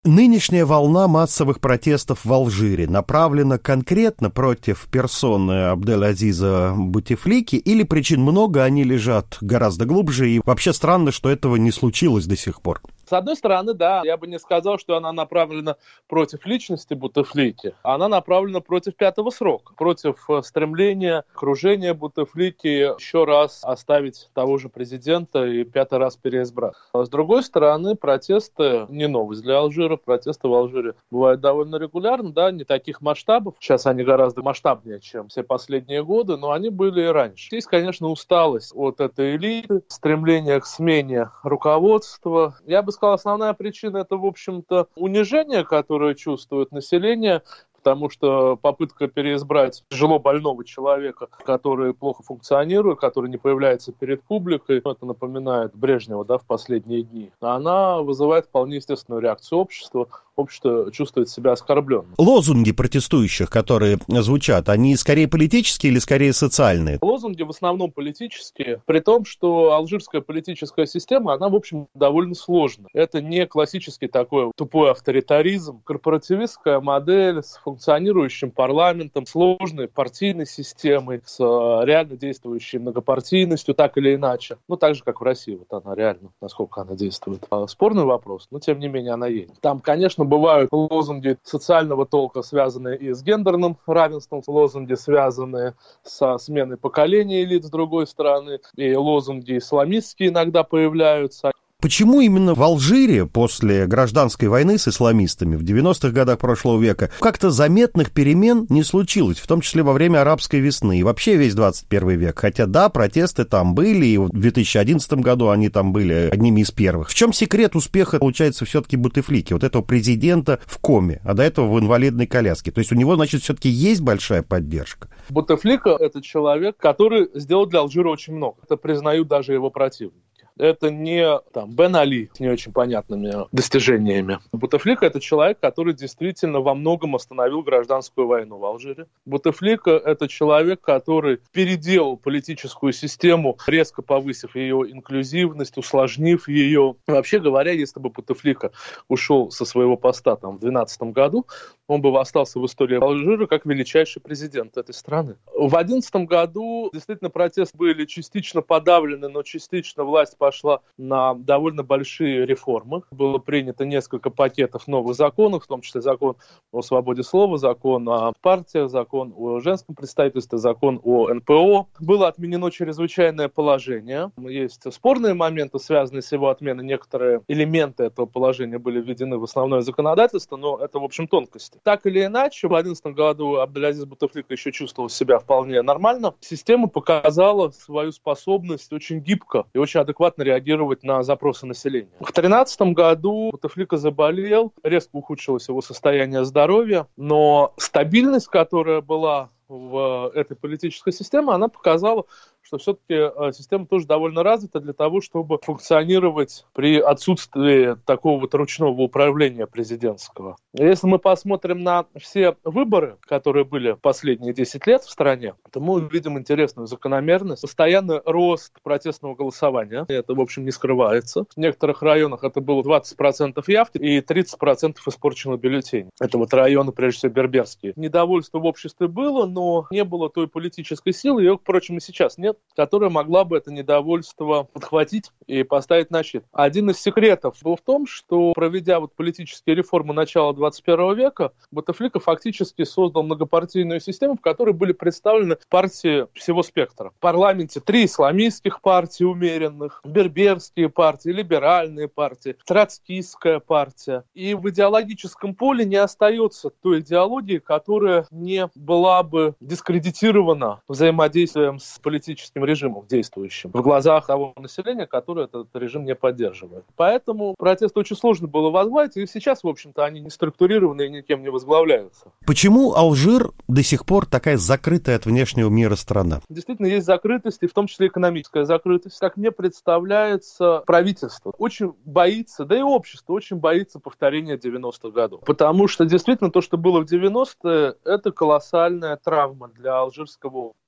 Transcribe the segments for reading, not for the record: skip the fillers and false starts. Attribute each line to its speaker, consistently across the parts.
Speaker 1: Нынешняя волна массовых протестов в Алжире направлена конкретно против персоны Абделазиза Бутефлики или причин много, они лежат гораздо глубже, и вообще странно, что этого не случилось до сих пор?
Speaker 2: С одной стороны, да, я бы не сказал, что она направлена против личности Бутефлики. Она направлена против пятого срока, против стремления окружения Бутефлики еще раз оставить того же президента и пятый раз переизбрать. А с другой стороны, протесты не новость для Алжира. Протесты в Алжире бывают довольно регулярно, да, не таких масштабов. Сейчас они гораздо масштабнее, чем все последние годы, но они были и раньше. Здесь, конечно, усталость от этой элиты, стремление к смене руководства. Я бы сказал, основная причина — это, в общем-то, унижение, которое чувствует население, потому что попытка переизбрать тяжело больного человека, который плохо функционирует, который не появляется перед публикой, это напоминает Брежнева, да, в последние дни, она вызывает вполне естественную реакцию общества. Общество чувствует себя оскорбленным.
Speaker 1: Лозунги протестующих, которые звучат, они скорее политические или скорее социальные?
Speaker 2: Лозунги в основном политические, при том, что алжирская политическая система, она, в общем, довольно сложная. Это не классический такой тупой авторитаризм, корпоративистская модель с функционирующим парламентом, сложной партийной системой, с реально действующей многопартийностью, так или иначе. Ну, так же, как в России, вот она реально, насколько она действует. Спорный вопрос, но, тем не менее, она есть. Там, конечно, бывают лозунги социального толка, связанные и с гендерным равенством, лозунги, связанные со сменой поколения элит, с другой стороны, и лозунги исламистские иногда появляются.
Speaker 1: Почему именно в Алжире после гражданской войны с исламистами в 90-х годах прошлого века как-то заметных перемен не случилось, в том числе во время арабской весны и вообще весь 21 век? Хотя да, протесты там были, и в 2011 году они там были одними из первых. В чем секрет успеха, получается, все-таки Бутефлики, вот этого президента в коме, а до этого в инвалидной коляске? То есть у него, значит, все-таки есть большая поддержка?
Speaker 2: Бутефлика — это человек, который сделал для Алжира очень много. Это признают даже его противники. Это не Бен Али с не очень понятными достижениями. Бутефлика — это человек, который действительно во многом остановил гражданскую войну в Алжире. Бутефлика — это человек, который переделал политическую систему, резко повысив ее инклюзивность, усложнив ее. Вообще говоря, если бы Бутефлика ушел со своего поста в 2012 году, он бы остался в истории Алжира как величайший президент этой страны. В 2011 году действительно протесты были частично подавлены, но частично власть пошла на довольно большие реформы. Было принято несколько пакетов новых законов, в том числе закон о свободе слова, закон о партиях, закон о женском представительстве, закон о НПО. Было отменено чрезвычайное положение. Есть спорные моменты, связанные с его отменой. Некоторые элементы этого положения были введены в основное законодательство, но это, в общем, тонкости. Так или иначе, в 2011 году Абделазиз Бутефлика еще чувствовал себя вполне нормально. Система показала свою способность очень гибко и очень адекватно реагировать на запросы населения. В 2013 году Бутефлика заболел, резко ухудшилось его состояние здоровья, но стабильность, которая была в этой политической системе, она показала, что все-таки система тоже довольно развита для того, чтобы функционировать при отсутствии такого вот ручного управления президентского. Если мы посмотрим на все выборы, которые были последние 10 лет в стране, то мы увидим интересную закономерность. Постоянный рост протестного голосования. Это, в общем, не скрывается. В некоторых районах это было 20% явки и 30% испорченных бюллетеней. Это вот районы, прежде всего, берберские. Недовольство в обществе было, но не было той политической силы, ее, впрочем, и сейчас нет, которая могла бы это недовольство подхватить и поставить на щит. Один из секретов был в том, что, проведя политические реформы начала 21 века, Бутефлика фактически создал многопартийную систему, в которой были представлены партии всего спектра. В парламенте 3 исламистских партии умеренных, берберские партии, либеральные партии, троцкистская партия. И в идеологическом поле не остается той идеологии, которая не была бы дискредитирована взаимодействием с политическим режимом действующим в глазах того населения, которое этот режим не поддерживает. Поэтому протест очень сложно было возглавить, и сейчас, в общем-то, они не структурированы и никем не возглавляются.
Speaker 1: Почему Алжир до сих пор такая закрытая от внешнего мира страна?
Speaker 2: Действительно, есть закрытость, и в том числе экономическая закрытость. Как мне представляется, правительство очень боится, да и общество очень боится повторения 90-х годов. Потому что действительно то, что было в 90-е, это колоссальная травма для алжирского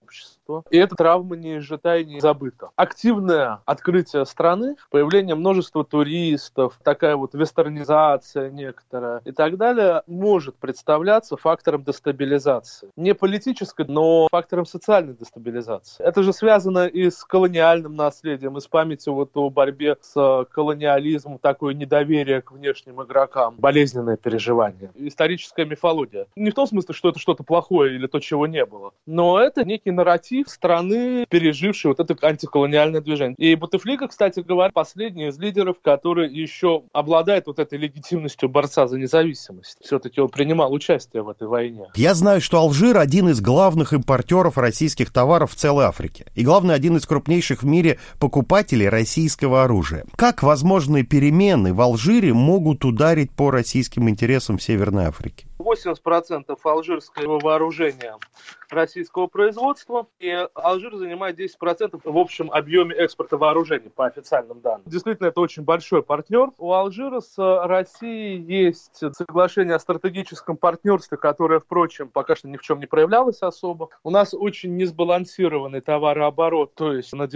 Speaker 2: общества. И эта травма не изжита и не забыта. Активное открытие страны, появление множества туристов, такая вот вестернизация некоторая и так далее, может представляться фактором дестабилизации. Не политической, но фактором социальной дестабилизации. Это же связано и с колониальным наследием, и с памятью вот о борьбе с колониализмом, такое недоверие к внешним игрокам, болезненное переживание, историческая мифология. Не в том смысле, что это что-то плохое или то, чего не было, но это некий нарратив страны, пережившей вот это антиколониальное движение. И Бутефлика, кстати говоря, последний из лидеров, который еще обладает вот этой легитимностью борца за независимость. Все-таки он принимал участие в этой войне.
Speaker 1: Я знаю, что Алжир один из главных импортеров российских товаров в целой Африке. И, главное, один из крупнейших в мире покупателей российского оружия. Как возможные перемены в Алжире могут ударить по российским интересам в Северной Африке?
Speaker 2: 80% алжирского вооружения российского производства, и Алжир занимает 10% в общем объеме экспорта вооружений, по официальным данным. Действительно, это очень большой партнер. У Алжира с Россией есть соглашение о стратегическом партнерстве, которое, впрочем, пока что ни в чем не проявлялось особо. У нас очень несбалансированный товарооборот, то есть на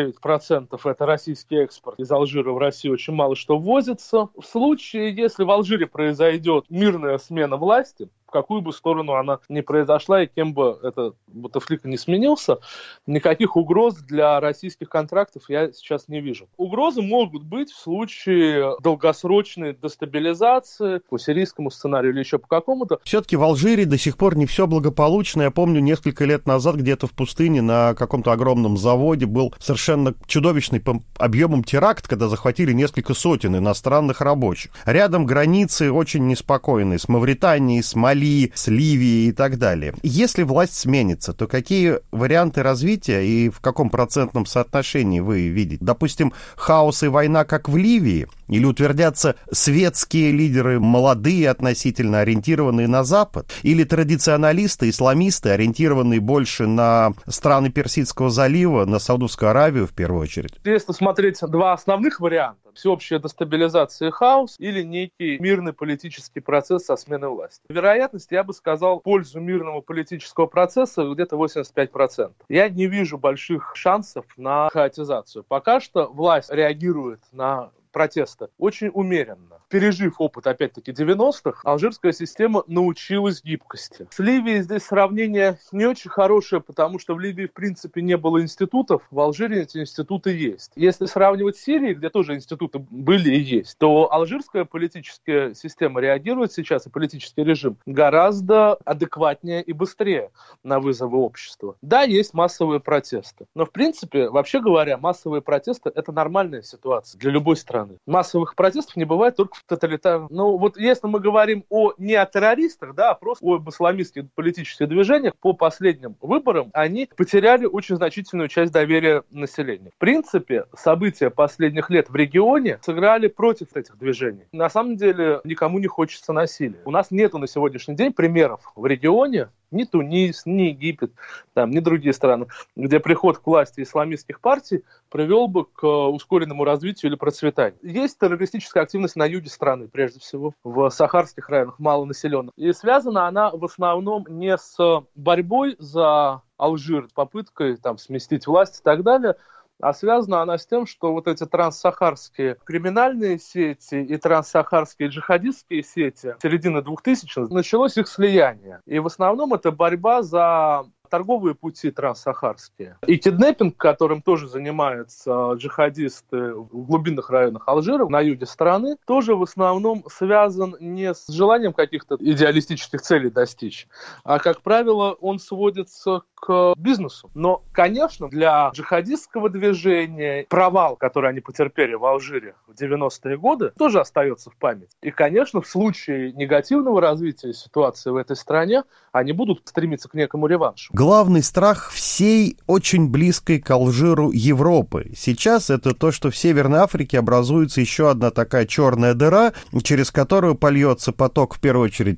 Speaker 2: 99% это российский экспорт. Из Алжира в Россию очень мало что ввозится. В случае, если в Алжире произойдет мирная смена власти, в какую бы сторону она ни произошла и кем бы этот Бутефлика не сменился, никаких угроз для российских контрактов я сейчас не вижу. Угрозы могут быть в случае долгосрочной дестабилизации по сирийскому сценарию или еще по какому-то.
Speaker 1: Все-таки в Алжире до сих пор не все благополучно. Я помню, несколько лет назад где-то в пустыне на каком-то огромном заводе был совершенно чудовищный по объемам теракт, когда захватили несколько сотен иностранных рабочих. Рядом границы очень неспокойные с Мавританией, с Мали, с Ливией и так далее. Если власть сменится, то какие варианты развития и в каком процентном соотношении вы видите? Допустим, хаос и война, как в Ливии? Или утвердятся светские лидеры, молодые, относительно ориентированные на Запад? Или традиционалисты, исламисты, ориентированные больше на страны Персидского залива, на Саудовскую Аравию в первую очередь?
Speaker 2: Если смотреть два основных варианта, всеобщая дестабилизация и хаос или некий мирный политический процесс со сменой власти. Вероятность, я бы сказал, в пользу мирного политического процесса где-то 85%. Я не вижу больших шансов на хаотизацию. Пока что власть реагирует на протеста очень умеренно. Пережив опыт, опять-таки, 90-х, алжирская система научилась гибкости. С Ливией здесь сравнение не очень хорошее, потому что в Ливии, в принципе, не было институтов, в Алжире эти институты есть. Если сравнивать с Сирией, где тоже институты были и есть, то алжирская политическая система реагирует сейчас, и политический режим, гораздо адекватнее и быстрее на вызовы общества. Да, есть массовые протесты, но, в принципе, вообще говоря, массовые протесты – это нормальная ситуация для любой страны. Массовых протестов не бывает только в тоталитарном. Ну, вот если мы говорим не о террористах, да, а просто об исламистских политических движениях, по последним выборам они потеряли очень значительную часть доверия населения. В принципе, события последних лет в регионе сыграли против этих движений. На самом деле, никому не хочется насилия. У нас нету на сегодняшний день примеров в регионе, ни Тунис, ни Египет, ни другие страны, где приход к власти исламистских партий привел бы к ускоренному развитию или процветанию. Есть террористическая активность на юге страны, прежде всего, в сахарских районах, малонаселенных. И связана она в основном не с борьбой за Алжир, попыткой сместить власть и так далее, а связана она с тем, что вот эти транссахарские криминальные сети и транссахарские джихадистские сети середины 2000-х началось их слияние. И в основном это борьба за торговые пути транссахарские. И киднеппинг, которым тоже занимаются джихадисты в глубинных районах Алжира, на юге страны, тоже в основном связан не с желанием каких-то идеалистических целей достичь, а, как правило, он сводится к бизнесу. Но, конечно, для джихадистского движения провал, который они потерпели в Алжире в 90-е годы, тоже остается в памяти. И, конечно, в случае негативного развития ситуации в этой стране, они будут стремиться к некому реваншу.
Speaker 1: Главный страх всей очень близкой к Алжиру Европы сейчас это то, что в Северной Африке образуется еще одна такая черная дыра, через которую польется поток, в первую очередь,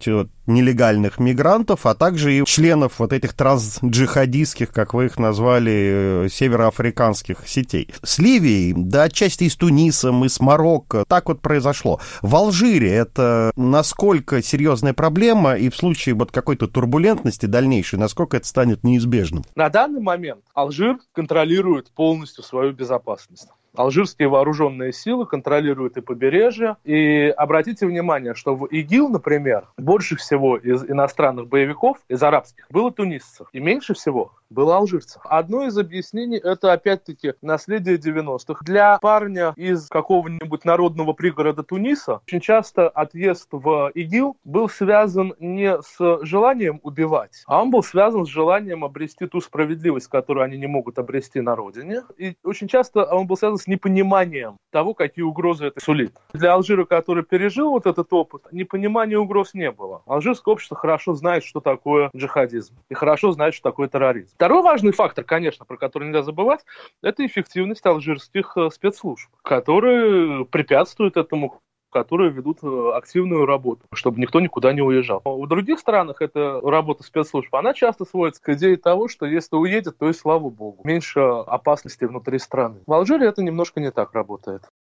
Speaker 1: нелегальных мигрантов, а также и членов вот этих трансджихадистских, как вы их назвали, североафриканских сетей. С Ливией, да отчасти и с Тунисом, и с Марокко, так вот произошло. В Алжире это насколько серьезная проблема, и в случае вот какой-то турбулентности дальнейшей, насколько это станет неизбежным?
Speaker 2: На данный момент Алжир контролирует полностью свою безопасность. Алжирские вооруженные силы контролируют и побережье. И обратите внимание, что в ИГИЛ, например, больше всего из иностранных боевиков, из арабских, было тунисцев. И меньше всего было алжирцев. Одно из объяснений – это, опять-таки, наследие 90-х. Для парня из какого-нибудь народного пригорода Туниса очень часто отъезд в ИГИЛ был связан не с желанием убивать, а он был связан с желанием обрести ту справедливость, которую они не могут обрести на родине. И очень часто он был связан с непониманием того, какие угрозы это сулит. Для Алжира, который пережил вот этот опыт, непонимания угроз не было. Алжирское общество хорошо знает, что такое джихадизм, и хорошо знает, что такое терроризм. Второй важный фактор, конечно, про который нельзя забывать, это эффективность алжирских спецслужб, которые препятствуют этому, которые ведут активную работу, чтобы никто никуда не уезжал. В других странах эта работа спецслужб, она часто сводится к идее того, что если уедет, то и слава богу. Меньше опасностей внутри страны. В Алжире это немножко не так работает.